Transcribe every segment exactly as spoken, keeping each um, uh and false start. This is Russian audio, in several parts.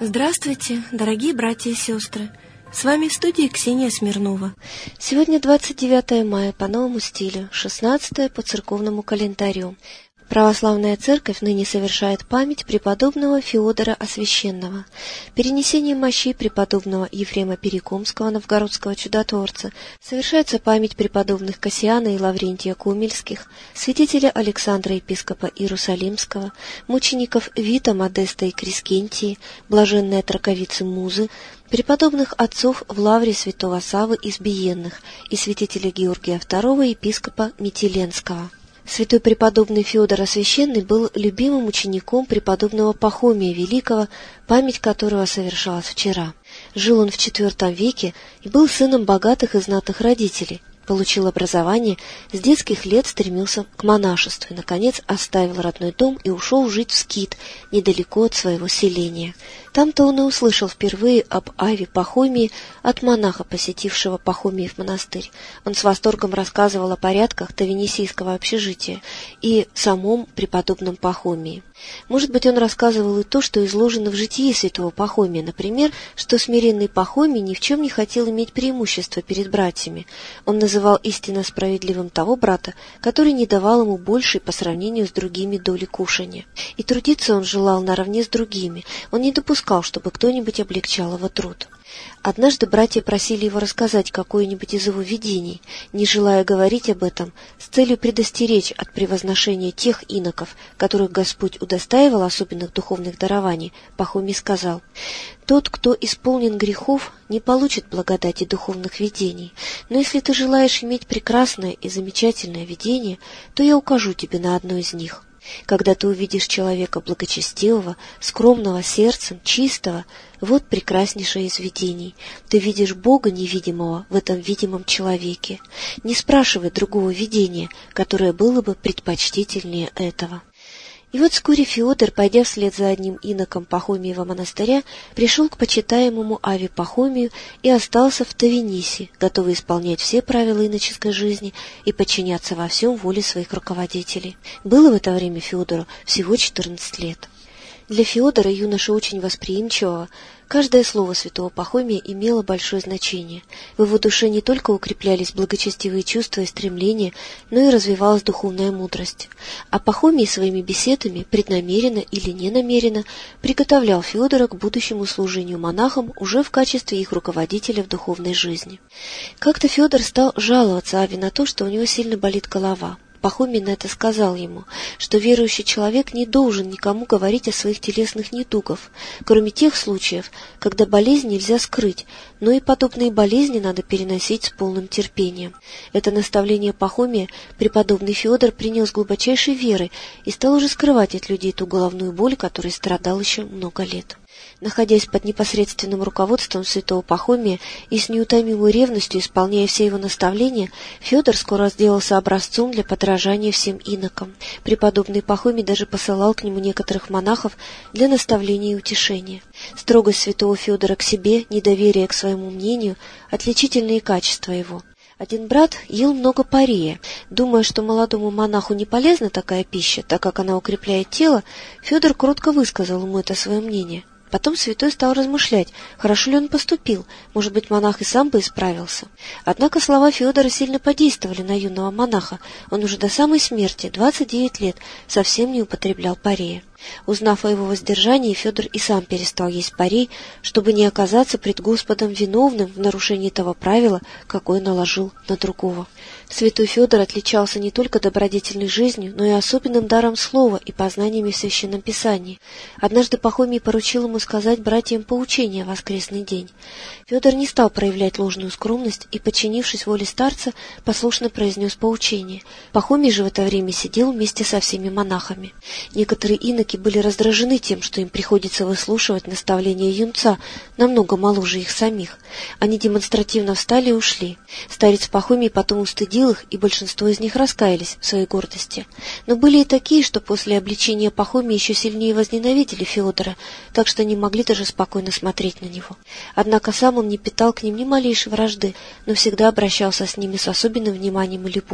Здравствуйте, дорогие братья и сестры! С вами в студии Ксения Смирнова. Сегодня двадцать девятое мая по новому стилю, шестнадцатое по церковному календарю. Православная Церковь ныне совершает память преподобного Феодора Освященного. Перенесением мощей преподобного Ефрема Перекумского, новгородского чудотворца, совершается память преподобных Кассиана и Лаврентия Кумельских, святителя Александра епископа Иерусалимского, мучеников Вита, Модеста и Крескентии, блаженной Траковицы Музы, преподобных отцов в лавре святого Саввы Избиенных и святителя Георгия второго, епископа Митиленского. Святой преподобный Феодор Освященный был любимым учеником преподобного Пахомия Великого, память которого совершалась вчера. Жил он в четвертом веке и был сыном богатых и знатных родителей. Получил образование, с детских лет стремился к монашеству и, наконец, оставил родной дом и ушел жить в Скит, недалеко от своего селения. Там-то он и услышал впервые об Аве Пахомии от монаха, посетившего Пахомиев монастырь. Он с восторгом рассказывал о порядках тавенисийского общежития и самом преподобном Пахомии. Может быть, он рассказывал и то, что изложено в житии святого Пахомия, например, что смиренный Пахомий ни в чем не хотел иметь преимущества перед братьями. Он называл истинно справедливым того брата, который не давал ему большей по сравнению с другими доли кушания. И трудиться он желал наравне с другими, он не допускал, чтобы кто-нибудь облегчал его труд. Однажды братья просили его рассказать какое-нибудь из его видений, не желая говорить об этом, с целью предостеречь от превозношения тех иноков, которых Господь удостаивал особенных духовных дарований. Пахомий сказал: «Тот, кто исполнен грехов, не получит благодати духовных видений, но если ты желаешь иметь прекрасное и замечательное видение, то я укажу тебе на одно из них. Когда ты увидишь человека благочестивого, скромного сердцем, чистого, вот прекраснейшее из видений. Ты видишь Бога невидимого в этом видимом человеке. Не спрашивай другого видения, которое было бы предпочтительнее этого». И вот вскоре Феодор, пойдя вслед за одним иноком Пахомиева монастыря, пришел к почитаемому Аве Пахомию и остался в Тавенисе, готовый исполнять все правила иноческой жизни и подчиняться во всем воле своих руководителей. Было в это время Феодору всего четырнадцать лет. Для Феодора, юноши очень восприимчивого, каждое слово святого Пахомия имело большое значение. В его душе не только укреплялись благочестивые чувства и стремления, но и развивалась духовная мудрость. А Пахомий своими беседами, преднамеренно или ненамеренно, приготовлял Феодора к будущему служению монахам уже в качестве их руководителя в духовной жизни. Как-то Феодор стал жаловаться Аве на то, что у него сильно болит голова. Пахомий на это сказал ему, что верующий человек не должен никому говорить о своих телесных недугах, кроме тех случаев, когда болезнь нельзя скрыть, но и подобные болезни надо переносить с полным терпением. Это наставление Пахомия преподобный Феодор принял с глубочайшей верой и стал уже скрывать от людей ту головную боль, которой страдал еще много лет. Находясь под непосредственным руководством святого Пахомия и с неутомимой ревностью исполняя все его наставления, Феодор скоро сделался образцом для подражания всем инокам. Преподобный Пахомий даже посылал к нему некоторых монахов для наставления и утешения. Строгость святого Феодора к себе, недоверие к своему мнению – отличительные качества его. Один брат ел много парея. Думая, что молодому монаху не полезна такая пища, так как она укрепляет тело, Феодор кротко высказал ему это свое мнение. Потом святой стал размышлять, хорошо ли он поступил, может быть, монах и сам бы исправился. Однако слова Феодора сильно подействовали на юного монаха. Он уже до самой смерти, двадцать девять лет, совсем не употреблял парея. Узнав о его воздержании, Феодор и сам перестал есть парей, чтобы не оказаться пред Господом виновным в нарушении того правила, какое наложил на другого. Святой Феодор отличался не только добродетельной жизнью, но и особенным даром слова и познаниями в Священном Писании. Однажды Пахомий поручил ему сказать братьям поучение в воскресный день. Феодор не стал проявлять ложную скромность и, подчинившись воле старца, послушно произнес поучение. Пахомий же в это время сидел вместе со всеми монахами. Некоторые иноки были раздражены тем, что им приходится выслушивать наставления юнца, намного моложе их самих. Они демонстративно встали и ушли. Старец Пахомий потом устыдил их, и большинство из них раскаялись в своей гордости. Но были и такие, что после обличения Пахомия еще сильнее возненавидели Феодора, так что не могли даже спокойно смотреть на него. Однако сам он не питал к ним ни малейшей вражды, но всегда обращался с ними с особенным вниманием и любовью.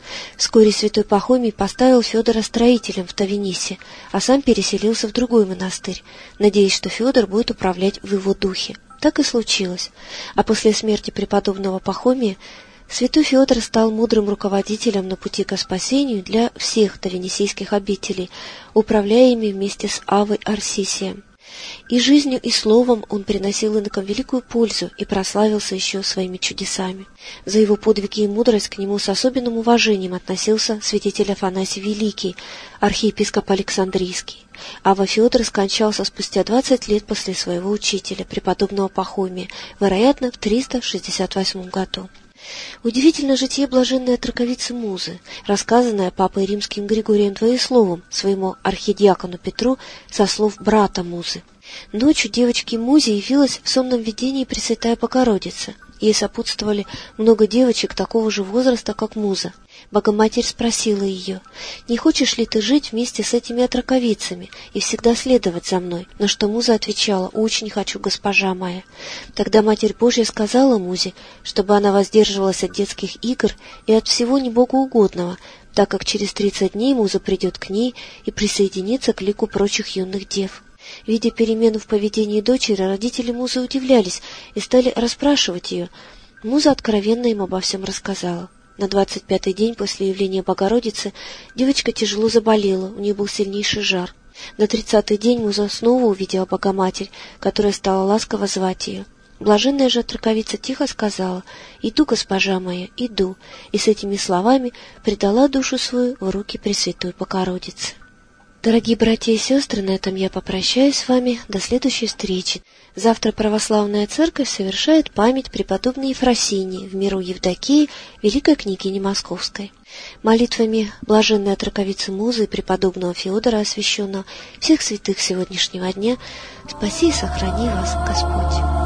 Вскоре святой Пахомий поставил Федора строителем в Тавенисе, а сам переселился в другой монастырь, надеясь, что Федор будет управлять в его духе. Так и случилось. А после смерти преподобного Пахомия святой Федор стал мудрым руководителем на пути ко спасению для всех тавенисийских обителей, управляя ими вместе с Аввой Арсисием. И жизнью, и словом он приносил инокам великую пользу и прославился еще своими чудесами. За его подвиги и мудрость к нему с особенным уважением относился святитель Афанасий Великий, архиепископ Александрийский. Авва Федор скончался спустя двадцать лет после своего учителя, преподобного Пахомия, вероятно, в триста шестьдесят восьмом году. Удивительно житие блаженной отроковицы Музы, рассказанное папой римским Григорием Двоесловом своему архидиакону Петру со слов брата Музы. Ночью девочке Музе явилась в сонном видении Пресвятая Богородица. Ей сопутствовали много девочек такого же возраста, как Муза. Богоматерь спросила ее: «Не хочешь ли ты жить вместе с этими отроковицами и всегда следовать за мной?» На что Муза отвечала: «Очень хочу, госпожа моя». Тогда Матерь Божья сказала Музе, чтобы она воздерживалась от детских игр и от всего небогоугодного, так как через тридцать дней Муза придет к ней и присоединится к лику прочих юных дев. Видя перемену в поведении дочери, родители Музы удивлялись и стали расспрашивать ее. Муза откровенно им обо всем рассказала. На двадцать пятый день после явления Богородицы девочка тяжело заболела, у нее был сильнейший жар. На тридцатый день Муза снова увидела Богоматерь, которая стала ласково звать ее. Блаженная же отроковица тихо сказала: «Иду, госпожа моя, иду», и с этими словами предала душу свою в руки Пресвятой Богородицы. Дорогие братья и сестры, на этом я попрощаюсь с вами до следующей встречи. Завтра Православная Церковь совершает память преподобной Ефросинии в миру Евдокии, великой княгини Московской. Молитвами блаженной отроковицы Музы и преподобного Феодора Освященного, всех святых сегодняшнего дня, спаси и сохрани вас Господь.